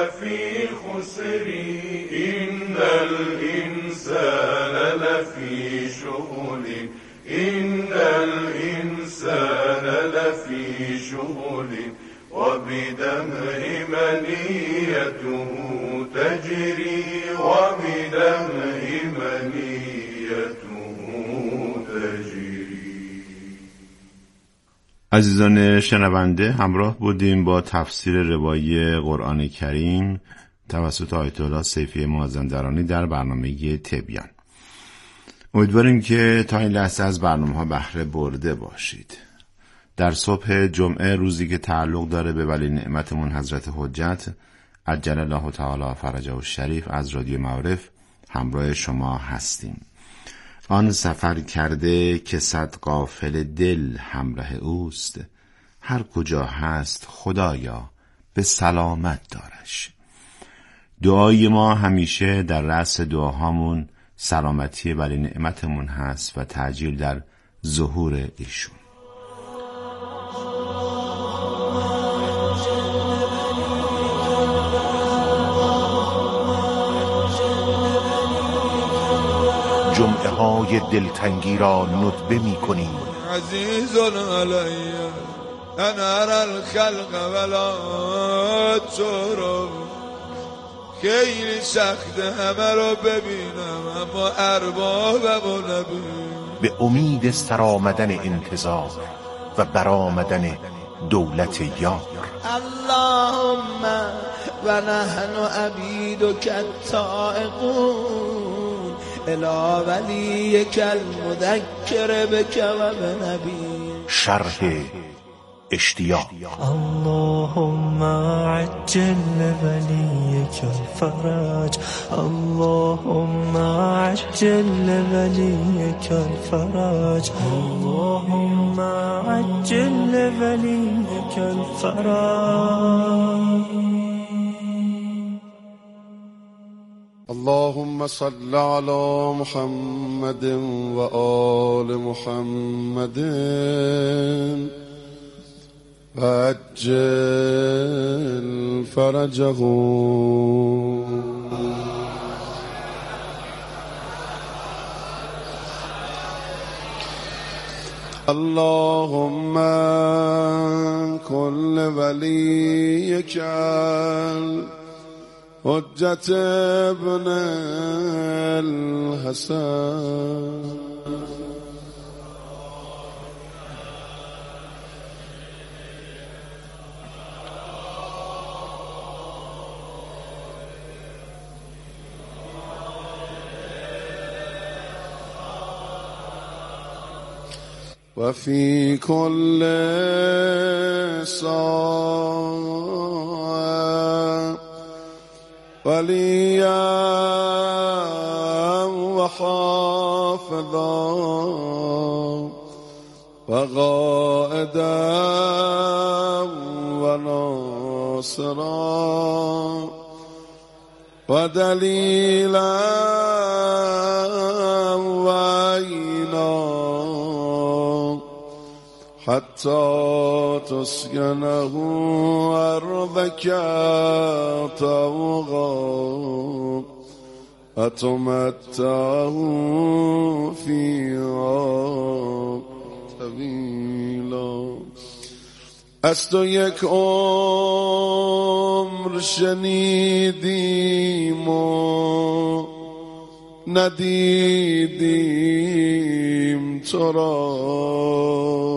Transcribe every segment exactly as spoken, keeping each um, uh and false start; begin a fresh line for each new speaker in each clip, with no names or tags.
لفی خسر إن الإنسان لفی شغل إن الإنسان لفی شغل وبدمع منيته تجري وبدمع منيته تجري.
عزیزان شنونده، همراه بودیم با تفسیر روایی قرآن کریم توسط آیت الله سیفی مازندرانی در برنامه تبیان. امیدواریم که تا این لحظه از برنامه‌ها بهره برده باشید. در صبح جمعه، روزی که تعلق داره به ولی نعمتمون حضرت حجت عجل الله تعالی فرجه الشریف، از رادیو معارف همراه شما هستیم. آن سفر کرده که صد غافل دل همراه اوست، هر کجا هست خدایا به سلامت دارش. دعای ما همیشه در رأس دعاهامون سلامتی ولی نعمتمون هست و تعجیل در ظهور ایشون.
جمعه های دلتنگی را ندبه می کنیم.
عزیزون علی انا ارى الخلق ولا ترو، خیلی سخته همه رو ببینم اما اربابم رو نبینم.
به امید سرآمدن انتظار و برآمدن دولت یار.
اللهم و نحن عبیدک التائقون الی ولیک المذکر بک و بنبی.
شرح اشتیاق.
اللهم عجل ولیک الفرج، اللهم عجل ولیک الفرج، اللهم عجل ولیک الفرج.
اللهم صل على محمد و آل محمد و عجل فرجه. اللهم كل وليك حجت ابن الحسن و فی کل ساعة ولیا و حافظا و قائدا و ناصرا و دلیلا و عینا حتی تسکنه ارضک طوقا و تمتعه فیها طویلا. از تو یک عمر شنیدیم و ندیدیم تو را،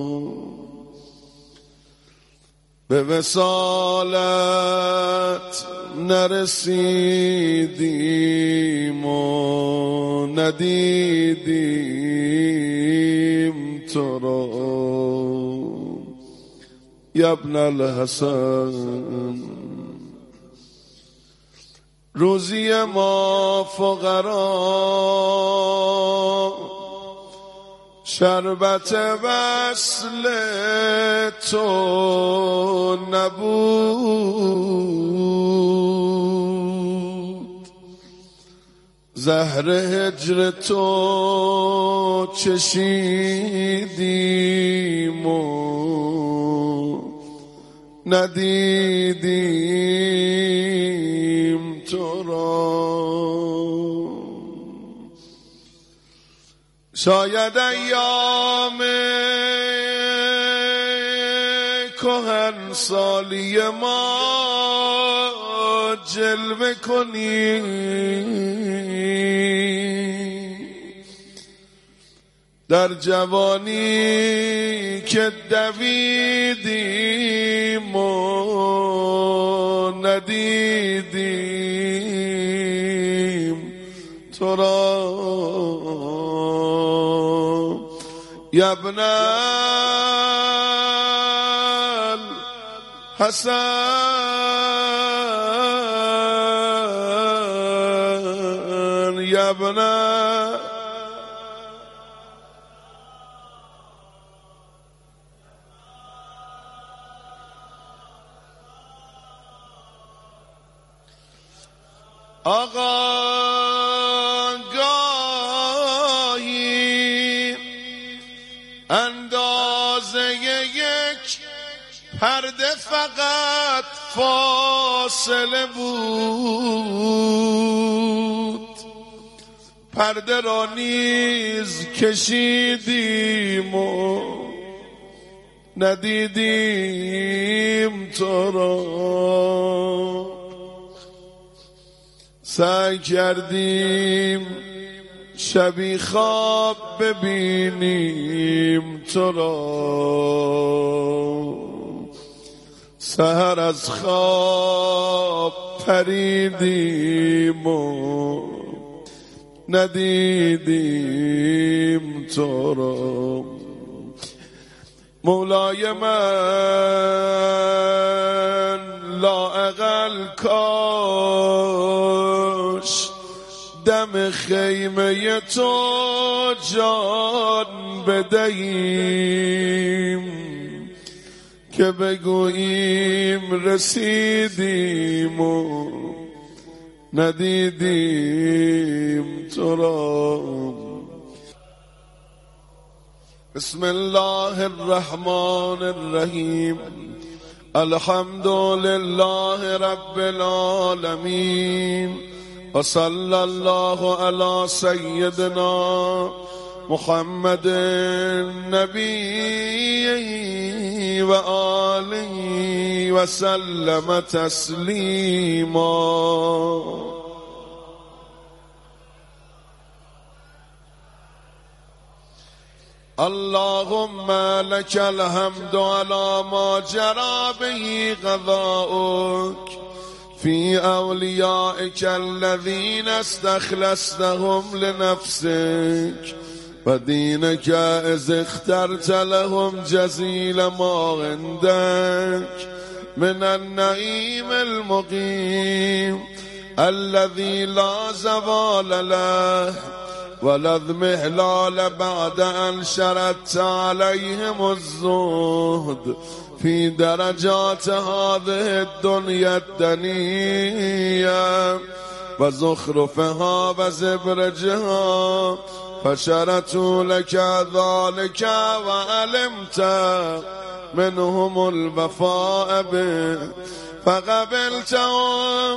به وصالت نرسیدیم و ندیدیم تو را. یا ابن الحسن، روزی ما فقرا شربت وصل تو نبود، زهر هجر تو چشیدیم و ندیدیم شاید ایام کهن سالی ما جلوه کنی، در جوانی که دویدیم و ندیدیم تو را. یابن الحسن یابن آقا گاهی اندازه یک پرده فقط فاصله بود، پرده را نیز کشیدیم و ندیدیم تو را. سعی کردیم شبی خواب ببینیم تو را، سحر از خواب پریدیم و ندیدیم تو را. مولای من لااقل کاش دم خیمه تو جان بدهیم که بگوییم رسیدیم و ندیدیم تو را. بسم الله الرحمن الرحیم. الحمد لله رب العالمین و صلی الله علی سیدنا محمد نبی و آله و سلم تسلیما. اللهم لك الحمد على ما جرى به قضاؤك في أوليائك الذين استخلصتهم لنفسك ودينك إذ اخترت لهم جزيل ما عندك من النعيم المقيم الذي لا زوال له ولا اضمحلال بعد أن شردت عليهم الزهد في درجات هذه الدنيا الدنية وزخرفها وزبرجها فشرتوا لك ذلك وعلمت منهم الوفاء به فقبلتهم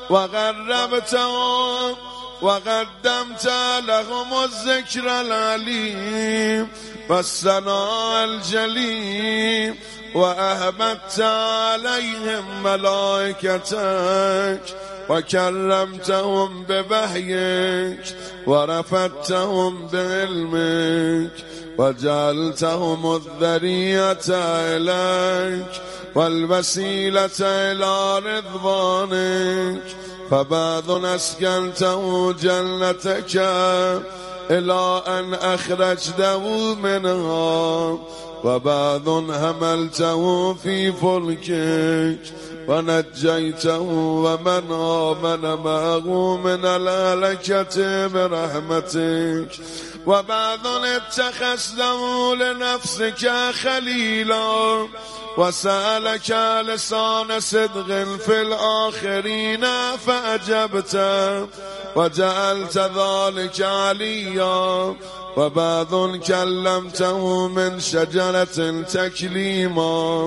وقربتهم وقدمت لهم الذكر العليم والثناء الجليل وأهبت عليهم ملائكتك وكرمتهم بوحيك ورفعتهم بعلمك وجعلتهم الذرية إليك والوسيلة إلى رضوانك فبعض أسكنته جنتك إلى أن أخرجته منها وبعض حملته في فلكك ونجيته ومن آمن معه من الهلكة برحمتك وبعض اتخذته لنفسك خليلا وسألك لسان صدق في الآخرين فأجبت وجعلت ذلك عليا وبعض كلمته من شجرة تكليما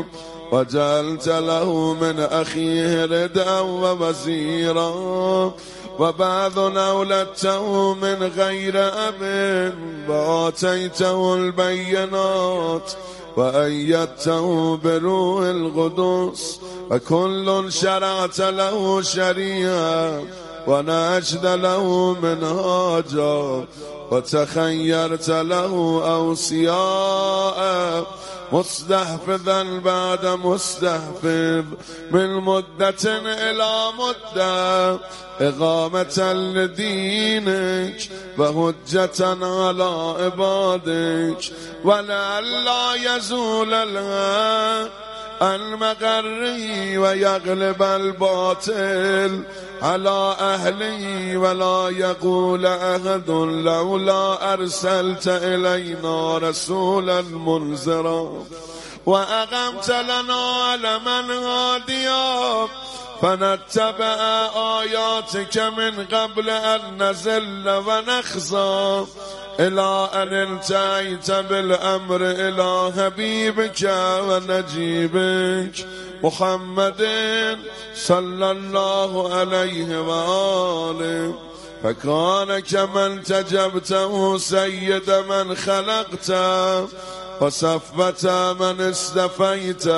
وجعلت له من أخيه ردا ووزيرا وبعض أولدته من غير أب وآتيته البينات وأيدته بروح القدس وكل شرعت له شريعة ونجد له منهاجا وتخيرت له أوصياء مستحفظا بعد مستحفظ من مدة إلى مدة إقامة لدينك وحجة على عبادك ولئلا يزول الحق عن مقره ويغلب الباطل على أهله ولا يقول أحد لولا أرسلت إلينا رسولا منذرا وأقمت لنا علما هاديا فنتبع آياتك من قبل أن نزل ونخزى إلى أن انتهيت بالأمر إلى حبيبك ونجيبك محمد صلى الله عليه وآله فكان كمن تجبته سيد من خلقت وصفت من استفيت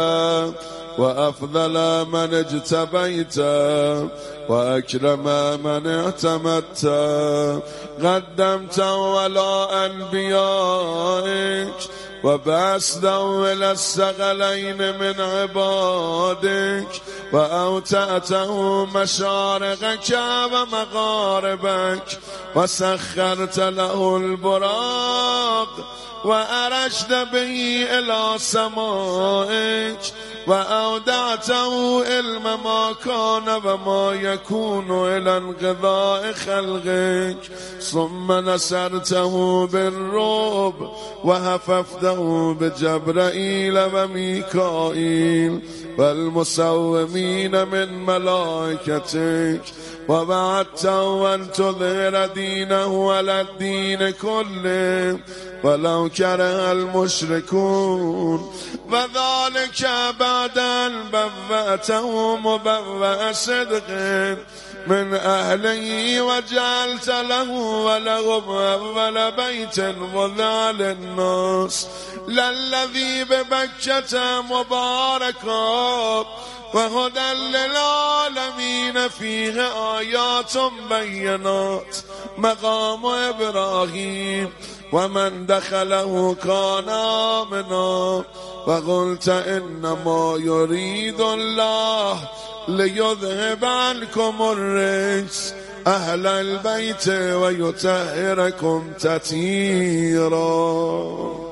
وأفضل من اجتبيت وأكرم من اعتمدت قدمت على أنبيائك وبعثت إلى الثقلين من عبادك وأوتأته مشارقك ومغاربك وسخرت له البراق وأرشد به إلى سمائك وأودعته علم ما كان وما يكون إلى انقضاء خلقك ثم نصرته بالرعب وهففته بجبرائيل وميكائيل والمسومين من ملائكتك ووعدته أن تظهر دينه على الدين كله ولو كره المشركون وذلك بعد أن بوأته مبوأ صدق من أهله وجعلت له ولهم أول بيت وضع للناس للذي ببكة مباركا وهدى للعالمين فيه آيات بينات مقام إبراهيم ومن دخله كان آمنا وقلت إنما يريد الله ليذهب عنكم الرجس أهل البيت ويطهركم تطهيرا.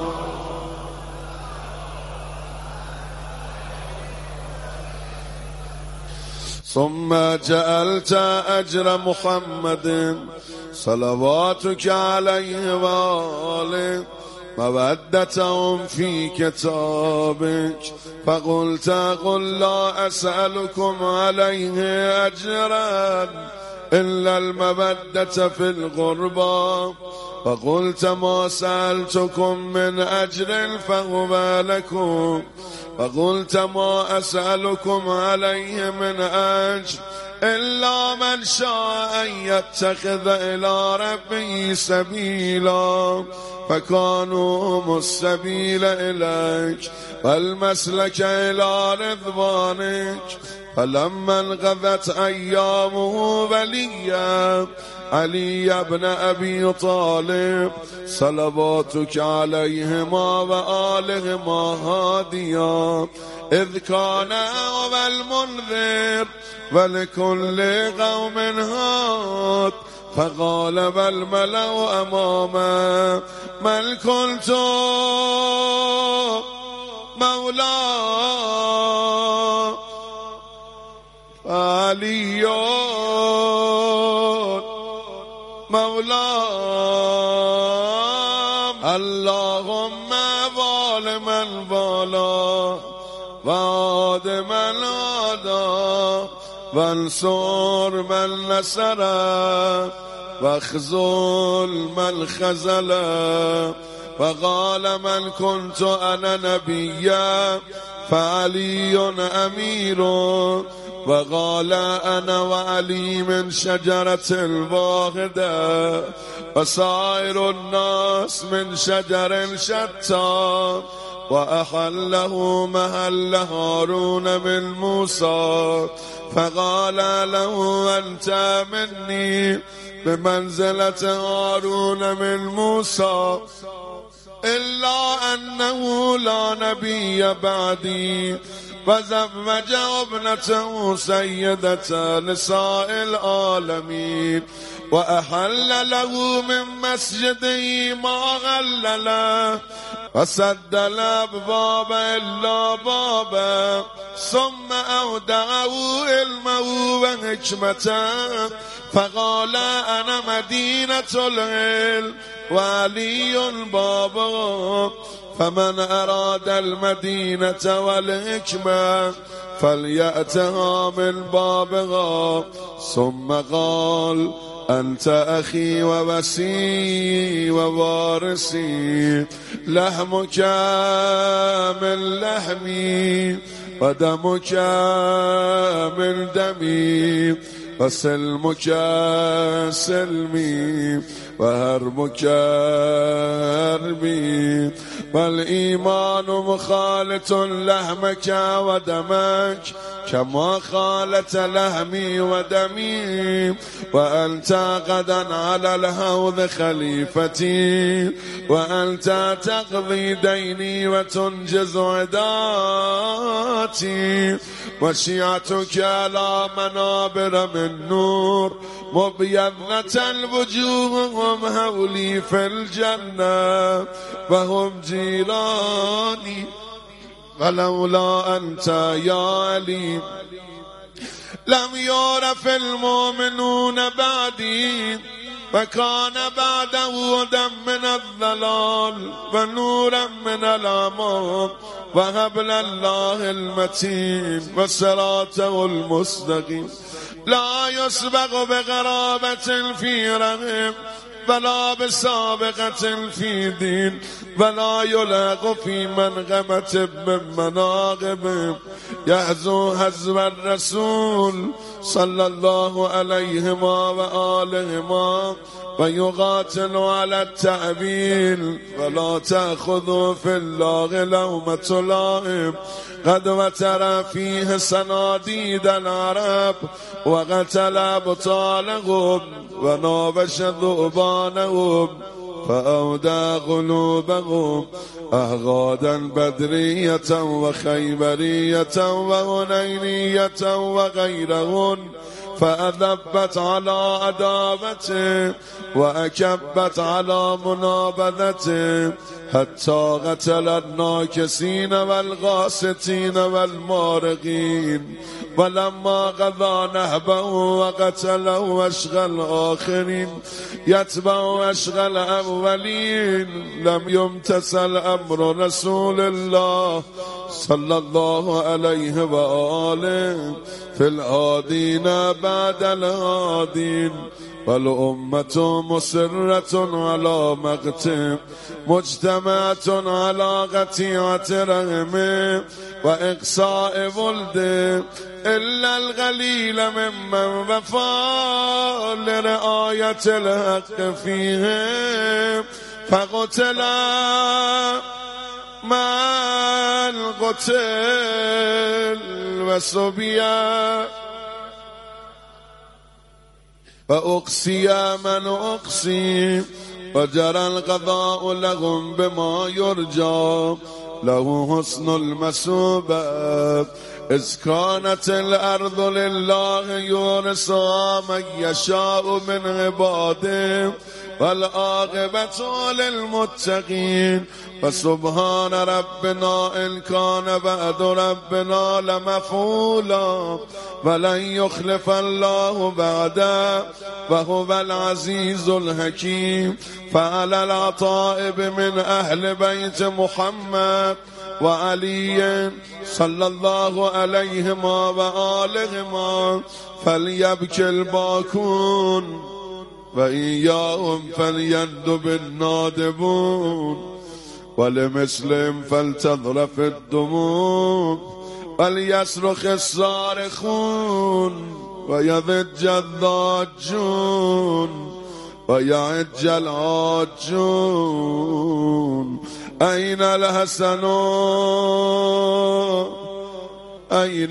ثم جعلت أجر محمد صلواتك عليه وآله مودتهم في كتابك فقلت قل لا أسألكم عليه أجرا إلا المودة في القربى فقلت ما سألتكم من أجر فهو لكم فقلت ما أسألكم عليه من أجر إلا من شاء أن يتخذ إلى ربه سبيلا فكانوا هم السبيل إليك والمسلك إلى رضوانك فلما انقضت أيامه وليا علي بن أبي طالب صلواتك عليهما وآلهما هاديا إذ كان هو المنذر ولكل قوم هاد فقال والملأ أمامه من كنت مولاه علي مولاه اللهم ظالما ظلما وعادما عادا وانصر من نصره واخذل من خذله وقال من كنت أنا نبيا فعلي أمير وقال أنا وعلي من شجرة الواحدة وسائر الناس من شجر شتى وأحله محل هارون من موسى فقال له أنت مني بمنزلة هارون من موسى إلا أنه لا نبي بعدي وزوج ابنته سيدة نساء العالمين وأحل له من مسجده ما غل له وسد الأبواب إلا بابا ثم أودعه علمه وحكمته فقال أنا مدينة العلم وعلي بابا فمن أراد المدينة والحكمة فليأتها من بابها ثم قال أنت أخي ووسي ووارثي لحمك من لحمي ودمك من دمي وسلمك سلمي وهربك هربي والإيمان مخالط لحمك ودمك كما خالت لحمي ودمي وأنت غدا على الحوض خليفتي وأنت تقضي ديني وتنجز عداتي وشيعتك على منابر من نور مبيضة الوجوه هم هولي في الجنة وهم جيراني ولولا أنت يا علي لم يعرف المؤمنون بعدي فكان بعده هدى من الضلال ونورا من الأمان وحبل الله المتين وصراطه المستقيم لا يسبق بقرابة في رحم ولا بسابقة في دين ولا يلاق في منغمة من مناقب يحزو حزب الرسول صلى الله عليهما وآلهما ويقاتل على التأويل ولا تأخذوا في الله لومة لائم قد وترى فيه صناديد العرب وقتل أبطالهم ونابش ذؤبانهم فأودى قلوبهم أهغادا بدرية وخيبرية وهنينية وغيرهن فأذبت على عداوته وأكبت على منابذته حتى قتل الناكسين والغاستين والمارقين ولما قضى نهبه وقتله أشغى الآخرين يتبع أشغى الأولين لم يمتثل أمر رسول الله صلى الله عليه وآله في الهادين بعد الهادين والأمة مصرة على مقتم مجتمعة على قطيعة رحمه وإقصاء ولده إلا القليل ممن وفى لرعاية الحق فيه فقتل مع القتل وسبيا وأقصي من أقصي وجرى القضاء لهم بما يرجى له حسن المثوبة إذ كانت الأرض لله يورثها من يشاء من عباده والعاقبة للمتقين فسبحان ربنا إن كان بعد ربنا لمفعولا ولن يخلف الله بعده وهو العزيز الحكيم فعلى العطائب من أهل بيت محمد وعلي صلى الله عليهما وآلهما فليبكي الباكون وإياهم فليندب النادبون ولمسلم فلتذرف الدموع وليصرخ الصارخون ويضج الضاجون ويعج العاجون. أين الحسن أين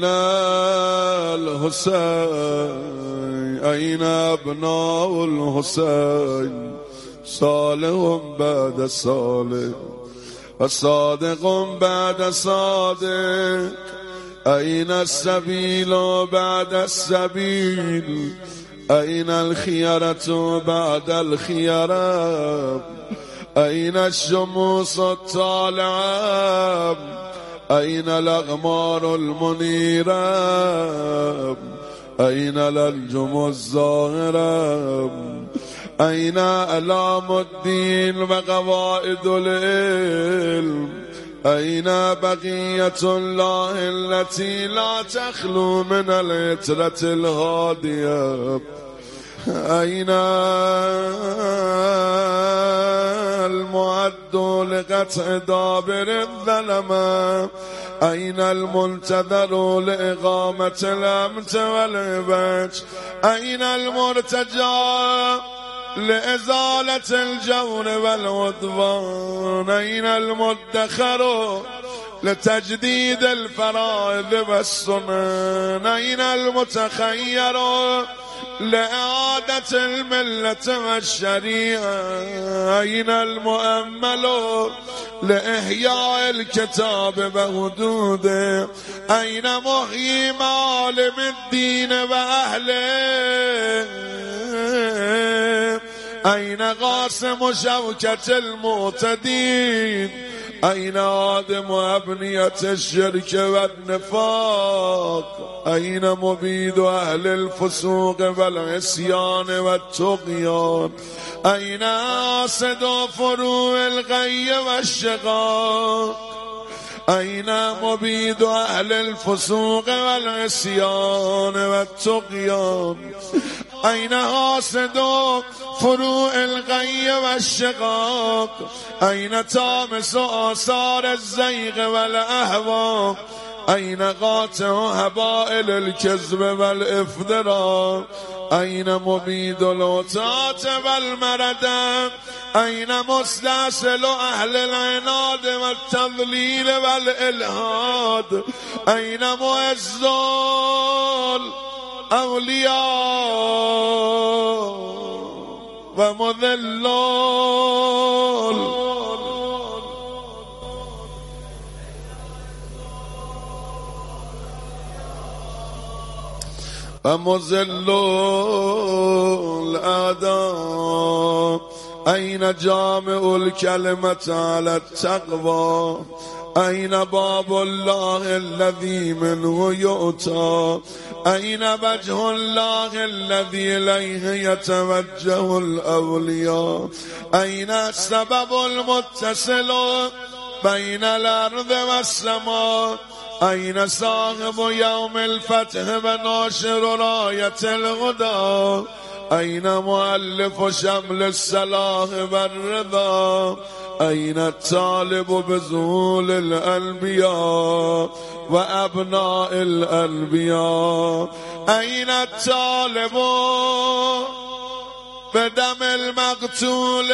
الحسين أين أبناء الحسين؟ صالح بعد صالح وصادق بعد صادق. أين السبيل بعد السبيل؟ أين الخيرة بعد الخيرة؟ أين الشموس الطالعة؟ أين الأغمار المنيرة؟ أين الأنجم الزاهرة؟ أين ألام الدين وقواعد العلم؟ أين بقية الله التي لا تخلو من العترة الهادية؟ أين المعد لقطع دابر الظلمة؟ أين المنتظر لإقامة الأمن والعبج؟ أين المرتجى لإزالة الجور والعدوان؟ أين المدخر لتجديد الفرائض والسنن؟ أين المتخير لإعادة الملة والشريعة؟ أين المؤمل لإحياء الكتاب وحدوده؟ أين محيي معالم الدين وأهله؟ أين قاسم شوكة المعتدين؟ أين آدم أبنية الشرك والنفاق؟ أين مبيد أهل الفسوق والعصيان والطغيان؟ أين آسد فروع الغي والشقاق؟ أين مبيد أهل الفسوق والعصيان والطغيان؟ أين حاسد فروع الغي والشقاق؟ أين تامس آثار الزيغ والأهواء؟ أين قاطع هبائل الكذب والإفتراء؟ أين مبيد العتاة والمردة؟ أين مستأصل أهل العناد والتضليل والإلحاد؟ أين معز الأولياء ومذلول؟ ومذل الأعداء. أين جامع الكلمة على التقوى؟ أين باب الله الذي منه يؤتى؟ أين وجه الله الذي إليه يتوجه الأولياء؟ أين السبب المتصل بين الأرض والسماء؟ أين صاحب يوم الفتح وناشر راية الهدى؟ أين مؤلف شمل الصلاح والرضا؟ أين الطالب بذهول الأنبياء وأبناء الأنبياء؟ أين الطالب بدم المقتول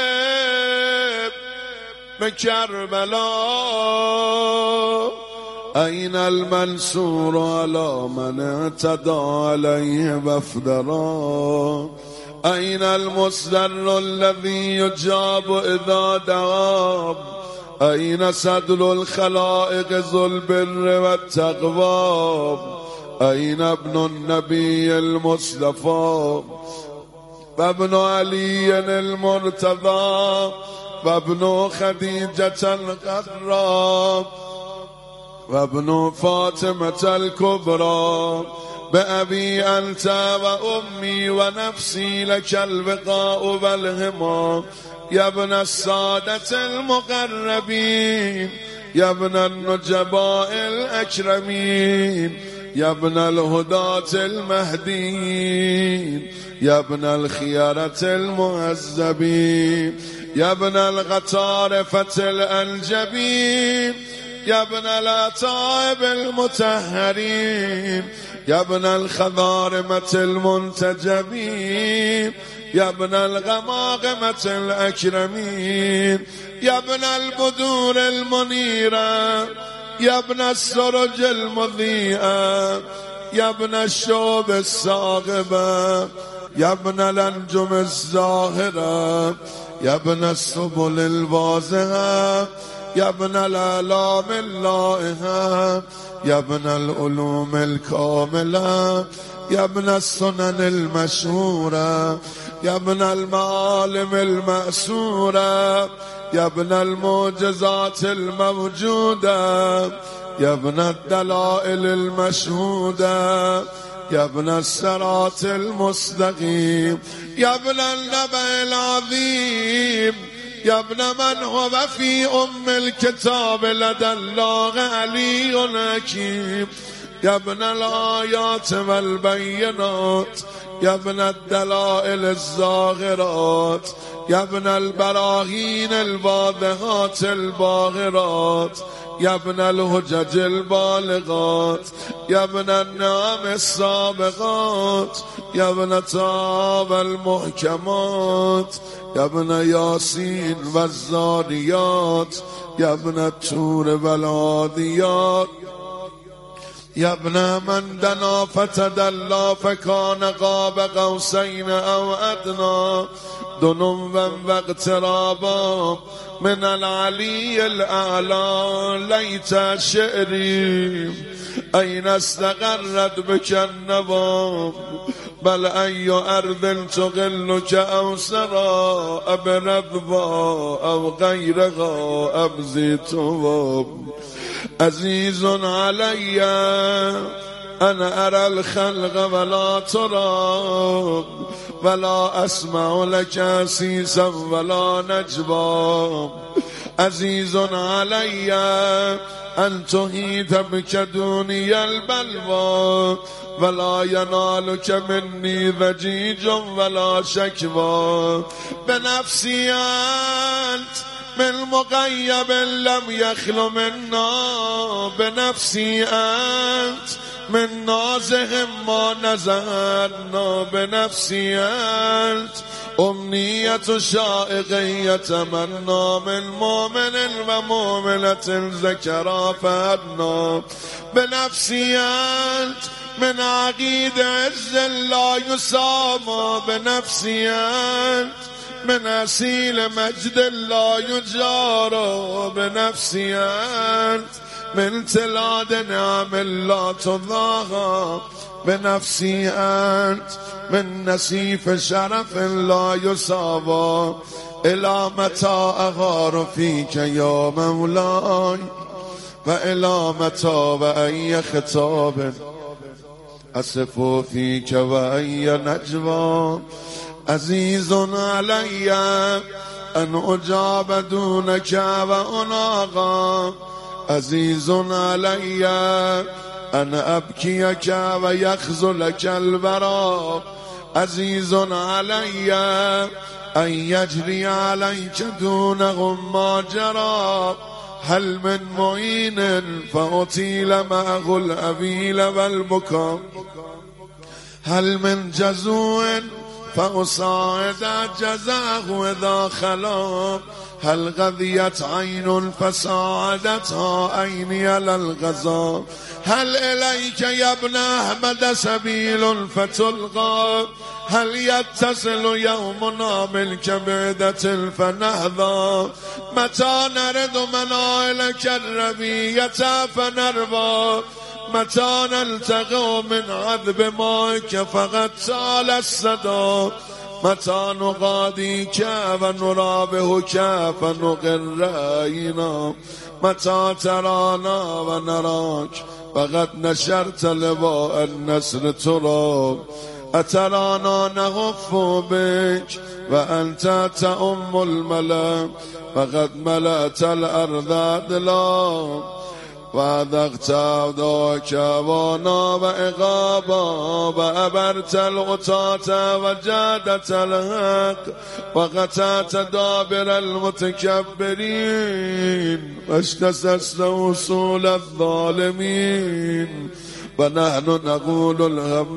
بكربلاء؟ أين المنصور على من اعتدى عليه وافترى؟ أين المصدر الذي يجاب إذا دعاب؟ أين صدر الخلائق ذو البر والتقوى؟ أين ابن النبي المصطفى وابن علي المرتضى وابن خديجة القراب وابن فاطمة الكبرى؟ بأبي أنت وأمي ونفسي لك البقاء والهما يا ابن السادة المقربين، يا ابن النجباء الأكرمين، يا ابن الهداة المهديين يا ابن الخيارة المعذبين يا ابن الغطارفة الأنجبين يا ابن الأطائب المطهرين يا ابن الخضارمة المنتجبين يا ابن الغماغمة الأكرمين يا ابن البدور المنيرة يا ابن السرج المضيئة يا ابن الشوب الساغبة يا ابن الأنجم الزاهرة يا ابن السبل الواضحة يا ابن الآلام اللائحة يا ابن العلوم الكاملة يا ابن السنن المشهورة يا ابن المعالم المأسورة يا ابن المعجزات الموجودة يا ابن الدلائل المشهودة يا ابن الصراط المستقيم يا ابن النبأ العظيم يا ابن من هو في أم الكتاب لدى الله علي حكيم يا ابن الآيات والبينات يا ابن الدلائل الزاهرات يا ابن البراهين الواضحات الباهرات يا ابن الحجج البالغات يا ابن النعم السابقات يا ابن تاب المحكمات يا ابن ياسين والزاريات يا ابن التور والعاديات يا ابن من دنا فتدلى فكان قاب قوسين أو أدنى دنوا واقترابا من العلي الأعلى ليت شعري أين استقرت بك النوام بل أي أرض تغلك أو سرى أبربا أو غيرها أبزي تواب عزيز علي أنا أرى الخلق ولا ترى ولا أسمع لك سيسا ولا نجبا عزيز علي أن تهيت بك دوني البلوى ولا ينالك مني ضجيج ولا شكوى بنفسي أنت من مغيب لم يخل منا بنفسي أنت من نازه ما نزهرنا بنفسي أنت أمنية شائق يتمنى من مؤمن ومؤمنة ذكرى فأدنى بنفسي أنت من عقيد عز لا يسامى بنفسي أنت من أسيل مجد لا يجارى بنفسي أنت من تلاد نعم لا تضاهى بنفسي أنت من نسيف شرف لا يساوى إلى متى أغار فيك يا مولاي وإلى متى وأي خطاب أسف فيك وأي نجوى عزيز علي أن أجاب دونك وأناغى عزيز علي أن أبكيك ويخذلك البراء عزيز علي أن يجري عليك دونهم ما جرى هل من معين فأطيل معه الأبيل والبكاء هل من جزوع فأصاعد جزاه إذا خلا هل غذيت عين فساعدتها عيني على الغزا هل إليك يا ابن أحمد سبيل فتلقى هل يتصل يومنا بالكبدة فنهضى متى نرد منائلك الربية فنرضى متى نلتقى من عذب مائك فقد سال الصدى متى نغاديك ونرابهك فنقرينا متى ترانا ونراك فقد نشرت لواء النسر تراب أترانا نغف بك وأنت تأم الملا فقد ملأت الأرض عدلا وذقت عبدك وانا وعقابا وأبرت الغطاة وجادت الحق وقطعت دابر المتكبرين واجتثثت وصول الظالمين ونحن نقول الحمد